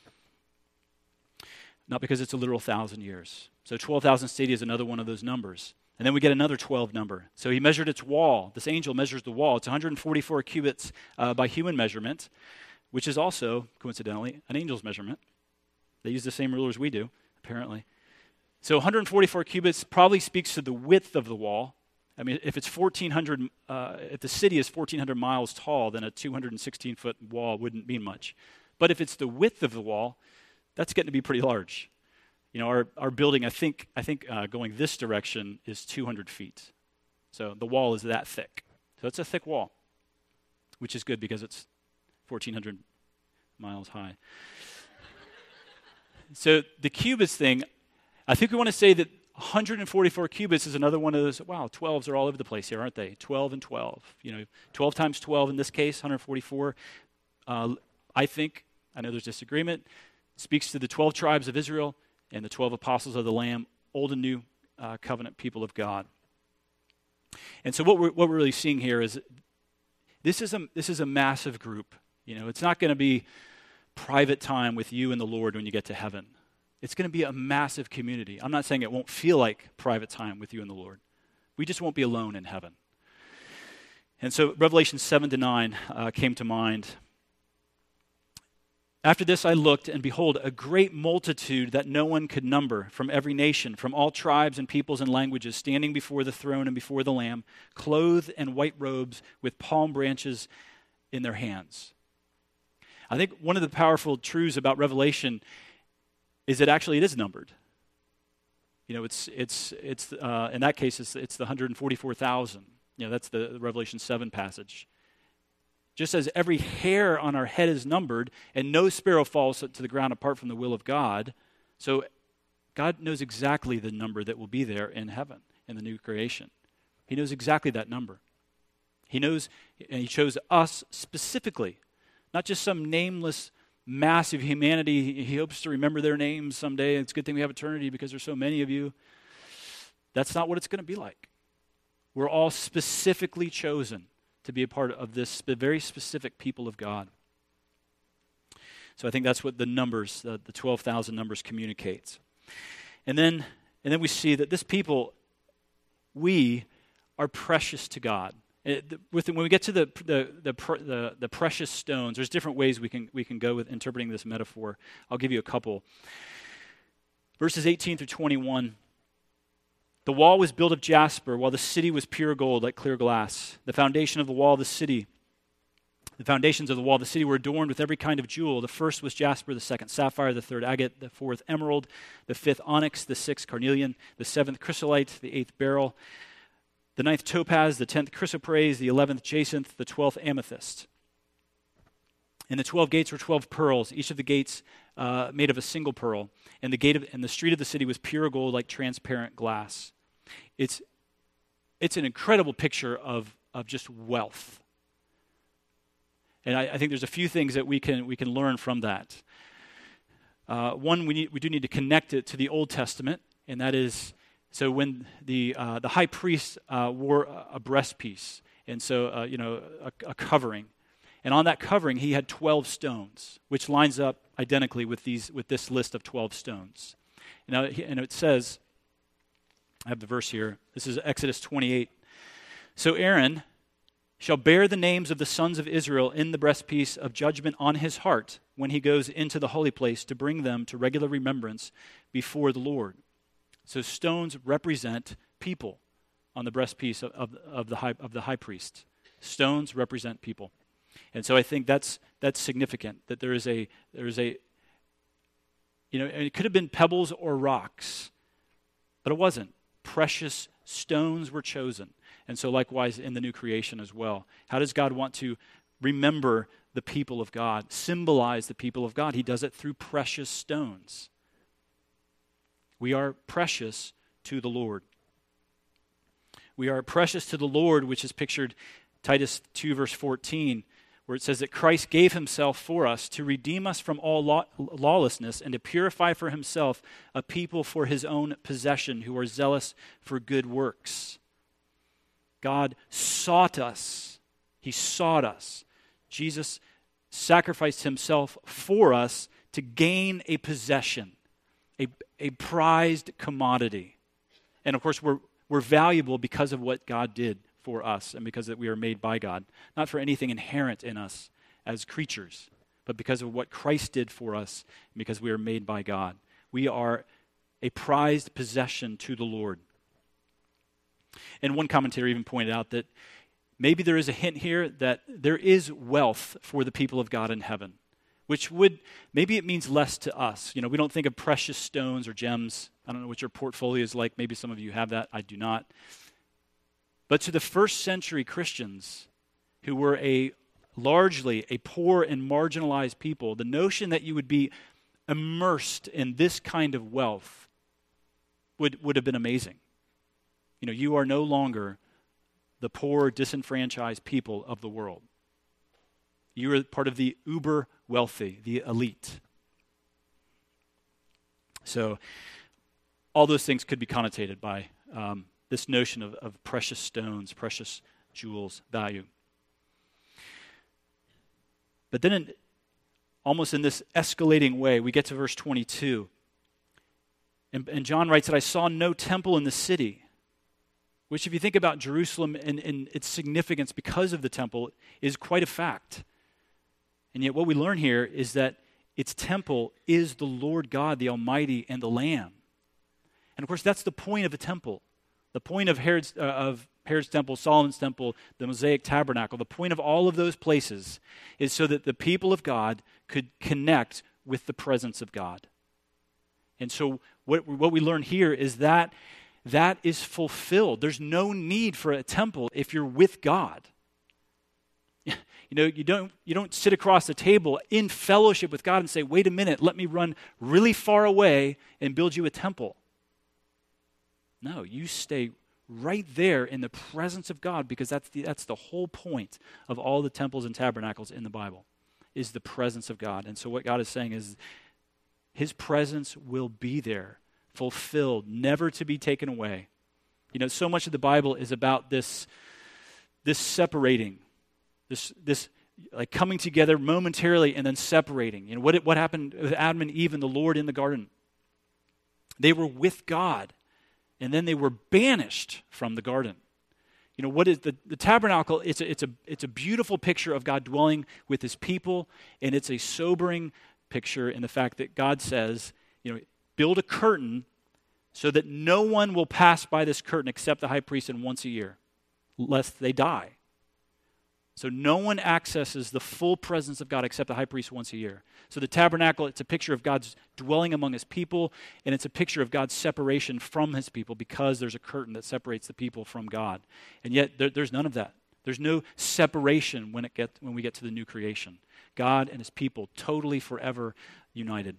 Speaker 1: Not because it's a literal thousand years. So twelve thousand stadia is another one of those numbers. And then we get another twelve number. So he measured its wall. This angel measures the wall. It's one hundred forty-four cubits uh, by human measurement, which is also, coincidentally, an angel's measurement. They use the same rulers we do, apparently. So one hundred forty-four cubits probably speaks to the width of the wall. I mean, if it's fourteen hundred, uh, if the city is fourteen hundred miles tall, then a two hundred sixteen foot wall wouldn't mean much. But if it's the width of the wall, that's getting to be pretty large. You know, our, our building, I think, I think uh, going this direction is two hundred feet. So the wall is that thick. So it's a thick wall, which is good because it's fourteen hundred miles high. So the cubits thing, I think we want to say that one hundred forty-four cubits is another one of those, wow, twelves are all over the place here, aren't they? twelve and twelve. You know, twelve times twelve in this case, one hundred forty-four. Uh, I think, I know there's disagreement, speaks to the twelve tribes of Israel and the twelve apostles of the Lamb, old and new uh, covenant people of God. And so what we're, what we're really seeing here is this is a, this is a massive group. You know, it's not going to be private time with you and the Lord when you get to heaven. It's going to be a massive community. I'm not saying it won't feel like private time with you and the Lord. We just won't be alone in heaven. And so Revelation seven to nine uh, came to mind. After this I looked, and behold, a great multitude that no one could number, from every nation, from all tribes and peoples and languages, standing before the throne and before the Lamb, clothed in white robes with palm branches in their hands. I think one of the powerful truths about Revelation is that actually it is numbered. You know, it's it's it's uh, in that case it's it's the one hundred forty-four thousand. You know, that's the Revelation seven passage. Just as every hair on our head is numbered, and no sparrow falls to the ground apart from the will of God, so God knows exactly the number that will be there in heaven, in the new creation. He knows exactly that number. He knows, and he chose us specifically, not just some nameless, massive humanity. He hopes to remember their names someday. It's a good thing we have eternity because there's so many of you. That's not what it's going to be like. We're all specifically chosen to be a part of this very specific people of God. So I think that's what the numbers, the, the twelve thousand numbers communicates. And then, and then we see that this people, we are precious to God. It, the, with, when we get to the the, the the the precious stones, there's different ways we can we can go with interpreting this metaphor. I'll give you a couple. Verses eighteen through twenty-one. The wall was built of jasper, while the city was pure gold, like clear glass. The foundation of the wall of the city, the foundations of the wall of the city were adorned with every kind of jewel. The first was jasper, the second sapphire, the third agate, the fourth emerald, the fifth onyx, the sixth carnelian, the seventh chrysolite, the eighth beryl, the ninth topaz, the tenth chrysoprase, the eleventh jacinth, the twelfth amethyst. And the twelve gates were twelve pearls, each of the gates uh, made of a single pearl. And the gate of, and the street of the city was pure gold, like transparent glass. It's it's an incredible picture of, of just wealth. And I, I think there's a few things that we can we can learn from that. Uh, one, we need, we do need to connect it to the Old Testament, and that is, so when the uh, the high priest uh, wore a breastpiece, and so uh, you know a, a covering, and on that covering he had twelve stones, which lines up identically with these with this list of twelve stones. Now, and it says, I have the verse here. This is Exodus twenty-eight. So Aaron shall bear the names of the sons of Israel in the breastpiece of judgment on his heart when he goes into the holy place to bring them to regular remembrance before the Lord. So stones represent people on the breastpiece of, of, of, the, high, of the high priest. Stones represent people. And so I think that's that's significant, that there is a, there is a, you know, and it could have been pebbles or rocks, But it wasn't. Precious stones were chosen. And so likewise in the new creation as well. How does God want to remember the people of God, symbolize the people of God? He does it through precious stones. We are precious to the Lord. We are precious to the Lord, which is pictured Titus two verse fourteen, where it says that Christ gave himself for us to redeem us from all law- lawlessness and to purify for himself a people for his own possession who are zealous for good works. God sought us. He sought us. Jesus sacrificed himself for us to gain a possession, a, a prized commodity. And of course, we're, we're valuable because of what God did for us and because that we are made by God, not for anything inherent in us as creatures, but because of what Christ did for us and because we are made by God. We are a prized possession to the Lord. And one commentator even pointed out that maybe there is a hint here that there is wealth for the people of God in heaven, which would, maybe it means less to us. You know, we don't think of precious stones or gems. I don't know what your portfolio is like. Maybe some of you have that. I do not. But to the first century Christians, who were a largely a poor and marginalized people, the notion that you would be immersed in this kind of wealth would, would have been amazing. You know, you are no longer the poor, disenfranchised people of the world. You are part of the uber wealthy, the elite. So all those things could be connotated by um, this notion of, of precious stones, precious jewels, value. But then in, almost in this escalating way, we get to verse twenty-two. And, and John writes that I saw no temple in the city, which if you think about Jerusalem and, and its significance because of the temple is quite a fact. And yet what we learn here is that its temple is the Lord God, the Almighty, and the Lamb. And of course, that's the point of a temple. The point of Herod's, uh, of Herod's temple, Solomon's temple, the Mosaic tabernacle, the point of all of those places is so that the people of God could connect with the presence of God. And so what, what we learn here is that that is fulfilled. There's no need for a temple if you're with God. You know, you don't, you don't sit across the table in fellowship with God and say, wait a minute, let me run really far away and build you a temple. No, you stay right there in the presence of God because that's the, that's the whole point of all the temples and tabernacles in the Bible is the presence of God. And so what God is saying is his presence will be there, fulfilled, never to be taken away. You know, so much of the Bible is about this, this separating, this, this like coming together momentarily and then separating. You know, what, what happened with Adam and Eve and the Lord in the garden? They were with God. And then they were banished from the garden. You know, what is the, the tabernacle? It's a, it's, a, it's a beautiful picture of God dwelling with his people, and it's a sobering picture in the fact that God says, you know, build a curtain so that no one will pass by this curtain except the high priest and once a year, lest they die. So no one accesses the full presence of God except the high priest once a year. So the tabernacle, it's a picture of God's dwelling among his people, and it's a picture of God's separation from his people because there's a curtain that separates the people from God. And yet there, there's none of that. There's no separation when it get, when we get to the new creation. God and his people totally forever united.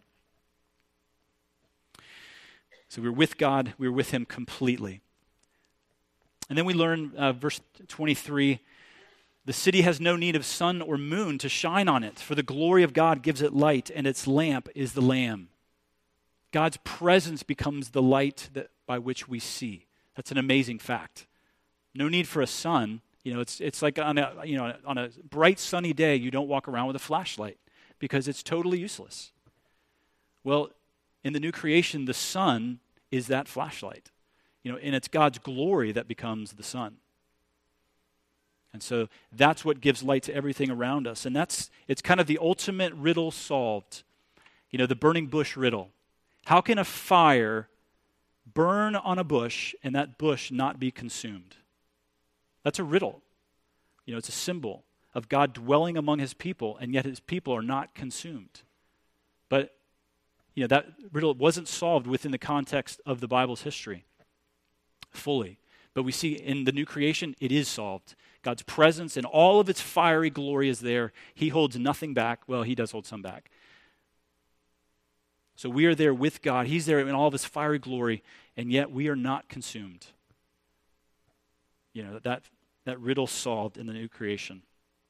Speaker 1: So we're with God, we're with him completely. And then we learn uh, verse twenty-three, the city has no need of sun or moon to shine on it, for the glory of God gives it light, and its lamp is the Lamb. God's presence becomes the light that, by which we see. That's an amazing fact. No need for a sun. You know, it's it's like on a you know on a bright sunny day, you don't walk around with a flashlight because it's totally useless. Well, in the new creation, the sun is that flashlight. You know, and it's God's glory that becomes the sun. And so that's what gives light to everything around us. And that's, it's kind of the ultimate riddle solved. You know, the burning bush riddle. How can a fire burn on a bush and that bush not be consumed? That's a riddle. You know, it's a symbol of God dwelling among his people, and yet his people are not consumed. But, you know, that riddle wasn't solved within the context of the Bible's history. fully. But we see in the new creation, it is solved. God's presence and all of its fiery glory is there. He holds nothing back. Well, he does hold some back. So we are there with God. He's there in all of his fiery glory, and yet we are not consumed. You know, that, that riddle solved in the new creation.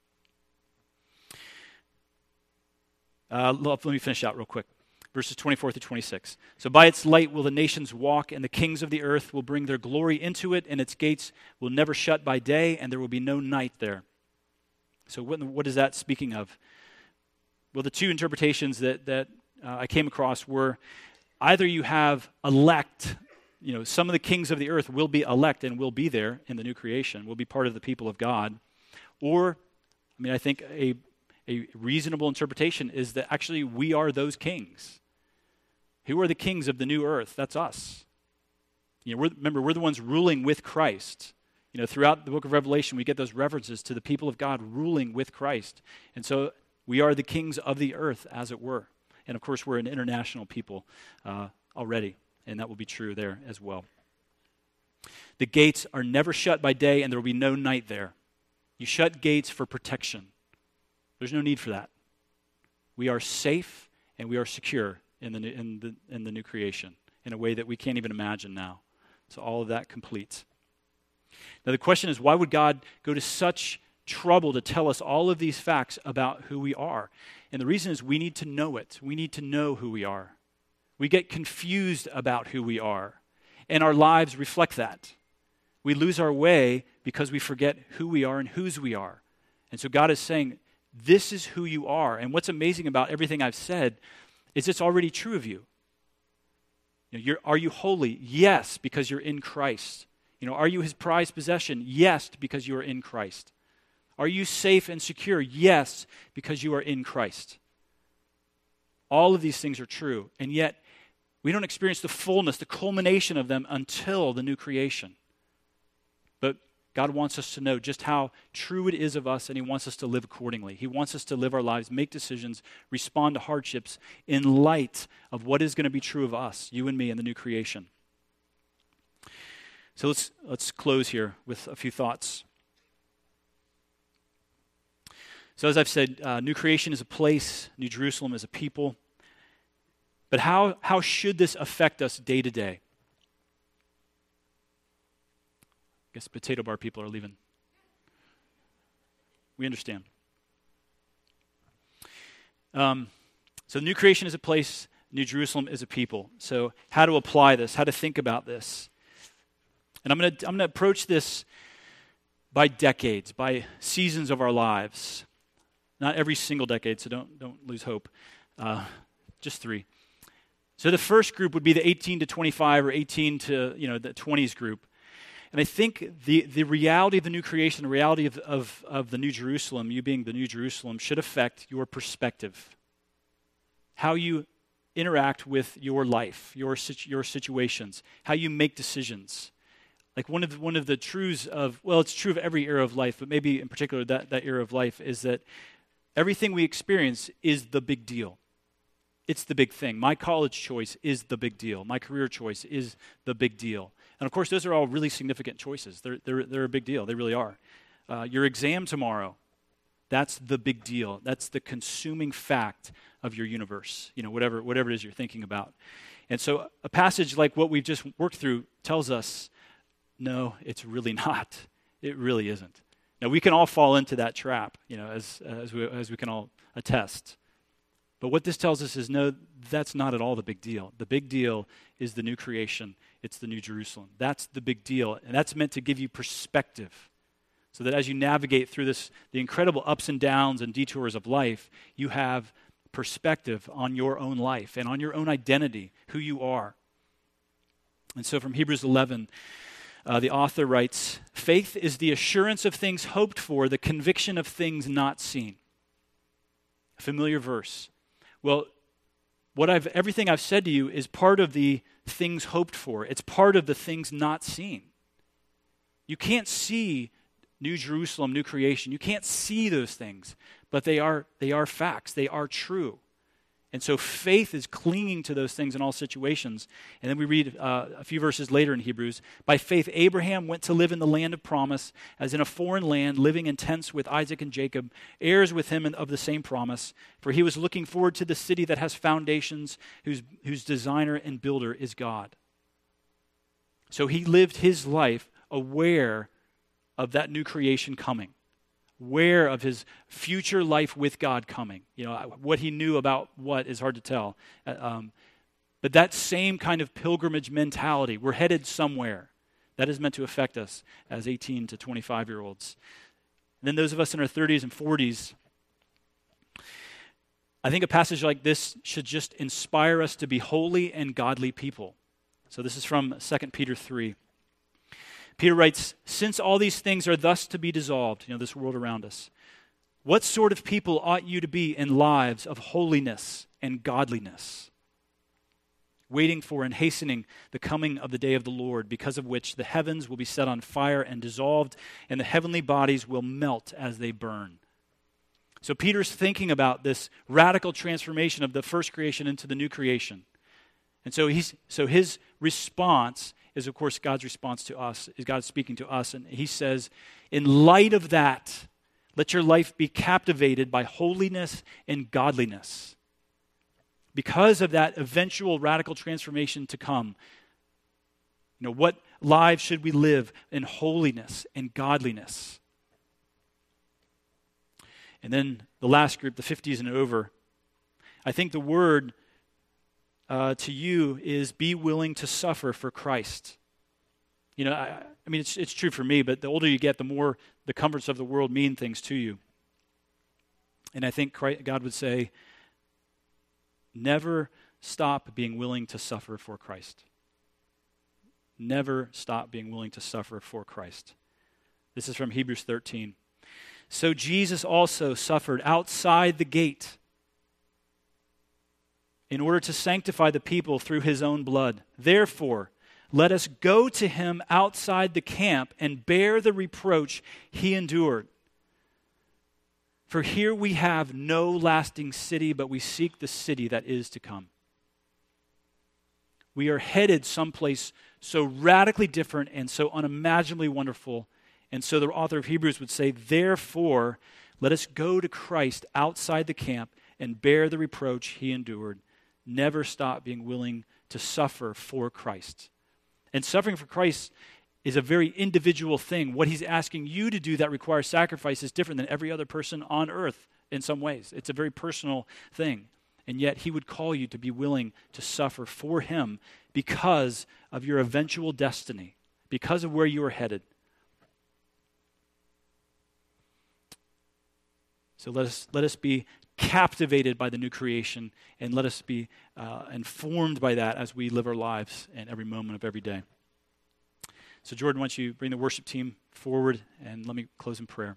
Speaker 1: Uh, let me finish out real quick. Verses twenty-four through twenty-six. So by its light will the nations walk, and the kings of the earth will bring their glory into it, and its gates will never shut by day, and there will be no night there. So what, what is that speaking of? Well, the two interpretations that, that uh, I came across were either you have elect, you know, some of the kings of the earth will be elect and will be there in the new creation, will be part of the people of God. Or, I mean, I think a A reasonable interpretation is that actually we are those kings. Who are the kings of the new earth? That's us. You know, we're, remember, we're the ones ruling with Christ. You know, throughout the book of Revelation, we get those references to the people of God ruling with Christ. And so we are the kings of the earth, as it were. And of course, we're an international people uh, already, and that will be true there as well. The gates are never shut by day, and there will be no night there. You shut gates for protection. There's no need for that. We are safe and we are secure in the, new, in the in the new creation in a way that we can't even imagine now. So all of that completes. Now the question is, why would God go to such trouble to tell us all of these facts about who we are? And the reason is we need to know it. We need to know who we are. We get confused about who we are, and our lives reflect that. We lose our way because we forget who we are and whose we are. And so God is saying, this is who you are. And what's amazing about everything I've said is it's already true of you. You know, you're, are you holy? Yes, because you're in Christ. You know, are you his prized possession? Yes, because you are in Christ. Are you safe and secure? Yes, because you are in Christ. All of these things are true, and yet we don't experience the fullness, the culmination of them until the new creation. But God wants us to know just how true it is of us, and he wants us to live accordingly. He wants us to live our lives, make decisions, respond to hardships in light of what is going to be true of us, you and me, in the new creation. So let's let's close here with a few thoughts. So as I've said, uh, new creation is a place, New Jerusalem is a people. But how, how should this affect us day to day? I guess potato bar people are leaving. We understand. Um, so new creation is a place, New Jerusalem is a people. So how to apply this, how to think about this. And I'm going to I'm going to approach this by decades, by seasons of our lives. Not every single decade, so don't don't lose hope. Uh, just three. So the first group would be the eighteen to twenty-five or eighteen to, you know, the twenties group. And I think the, the reality of the new creation, the reality of, of, of the New Jerusalem, you being the New Jerusalem, should affect your perspective. How you interact with your life, your your situations, how you make decisions. Like one of the, one of the truths of, well, it's true of every era of life, but maybe in particular that, that era of life is that everything we experience is the big deal. It's the big thing. My college choice is the big deal. My career choice is the big deal. And of course, those are all really significant choices. They're, they're, they're a big deal. They really are. Uh, your exam tomorrow, that's the big deal. That's the consuming fact of your universe, you know, whatever, whatever it is you're thinking about. And so a passage like what we've just worked through tells us, no, it's really not. It really isn't. Now, we can all fall into that trap, you know, as, as, we, as we can all attest. But what this tells us is, no, that's not at all the big deal. The big deal is the new creation. It's the New Jerusalem. That's the big deal. And that's meant to give you perspective so that as you navigate through this, the incredible ups and downs and detours of life, you have perspective on your own life and on your own identity, who you are. And so from Hebrews eleven, uh, the author writes, faith is the assurance of things hoped for, the conviction of things not seen. A familiar verse. Well, what I've everything I've said to you is part of the things hoped for. It's part of the things not seen. You can't see New Jerusalem, new creation. You can't see those things, but they are they are facts. They are true. And so faith is clinging to those things in all situations. And then we read uh, a few verses later in Hebrews, by faith Abraham went to live in the land of promise, as in a foreign land, living in tents with Isaac and Jacob, heirs with him of the same promise. For he was looking forward to the city that has foundations, whose, whose designer and builder is God. So he lived his life aware of that new creation coming, aware of his future life with God coming. You know, what he knew about what is hard to tell. Uh, um, but that same kind of pilgrimage mentality, we're headed somewhere, that is meant to affect us as eighteen to twenty-five-year-olds. Then those of us in our thirties and forties, I think a passage like this should just inspire us to be holy and godly people. So this is from Second Peter three. Peter writes, since all these things are thus to be dissolved, you know, this world around us, what sort of people ought you to be in lives of holiness and godliness, waiting for and hastening the coming of the day of the Lord, because of which the heavens will be set on fire and dissolved, and the heavenly bodies will melt as they burn. So Peter's thinking about this radical transformation of the first creation into the new creation. And so he's so his response is, of course, God's response to us, is God speaking to us. And he says, in light of that, let your life be captivated by holiness and godliness. Because of that eventual radical transformation to come, you know, what lives should we live in holiness and godliness? And then the last group, the fifties and over, I think the word Uh, to you is be willing to suffer for Christ. You know, I, I mean, it's it's true for me, but the older you get, the more the comforts of the world mean things to you. And I think Christ, God would say, never stop being willing to suffer for Christ. Never stop being willing to suffer for Christ. This is from Hebrews thirteen. So Jesus also suffered outside the gate in order to sanctify the people through his own blood. Therefore, let us go to him outside the camp and bear the reproach he endured. For here we have no lasting city, but we seek the city that is to come. We are headed someplace so radically different and so unimaginably wonderful. And so the author of Hebrews would say, therefore, let us go to Christ outside the camp and bear the reproach he endured. Never stop being willing to suffer for Christ. And suffering for Christ is a very individual thing. What he's asking you to do that requires sacrifice is different than every other person on earth in some ways. It's a very personal thing. And yet he would call you to be willing to suffer for him because of your eventual destiny, because of where you are headed. So let us let us be captivated by the new creation, and let us be uh, informed by that as we live our lives in every moment of every day. So Jordan, why don't you bring the worship team forward, and let me close in prayer.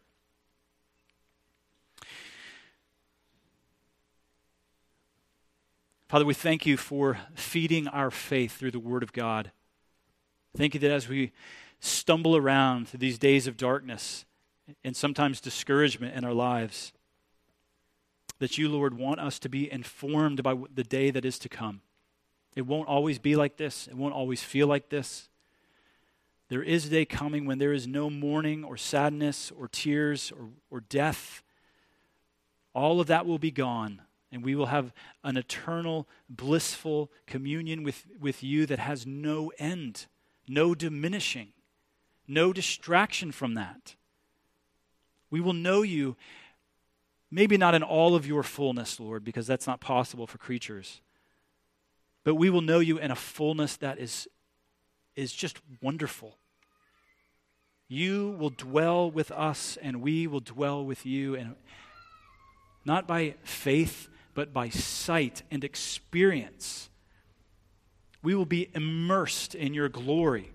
Speaker 1: Father, we thank you for feeding our faith through the Word of God. Thank you that as we stumble around through these days of darkness and sometimes discouragement in our lives, that you, Lord, want us to be informed by the day that is to come. It won't always be like this. It won't always feel like this. There is a day coming when there is no mourning or sadness or tears or, or death. All of that will be gone, and we will have an eternal, blissful communion with, with you that has no end, no diminishing, no distraction from that. We will know you, maybe not in all of your fullness, Lord, because that's not possible for creatures. But we will know you in a fullness that is, is just wonderful. You will dwell with us, and we will dwell with you, and not by faith, but by sight and experience. We will be immersed in your glory,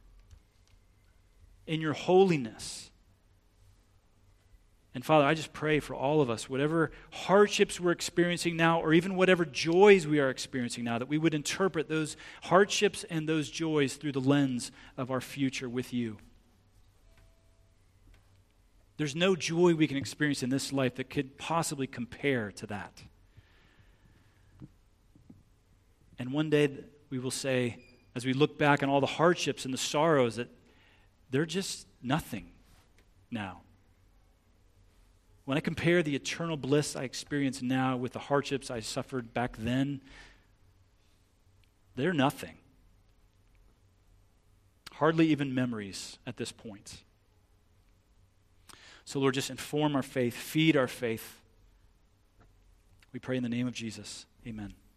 Speaker 1: in your holiness. And Father, I just pray for all of us, whatever hardships we're experiencing now, or even whatever joys we are experiencing now, that we would interpret those hardships and those joys through the lens of our future with you. There's no joy we can experience in this life that could possibly compare to that. And one day we will say, as we look back on all the hardships and the sorrows, that they're just nothing now. When I compare the eternal bliss I experience now with the hardships I suffered back then, they're nothing. Hardly even memories at this point. So Lord, just inform our faith, feed our faith. We pray in the name of Jesus. Amen.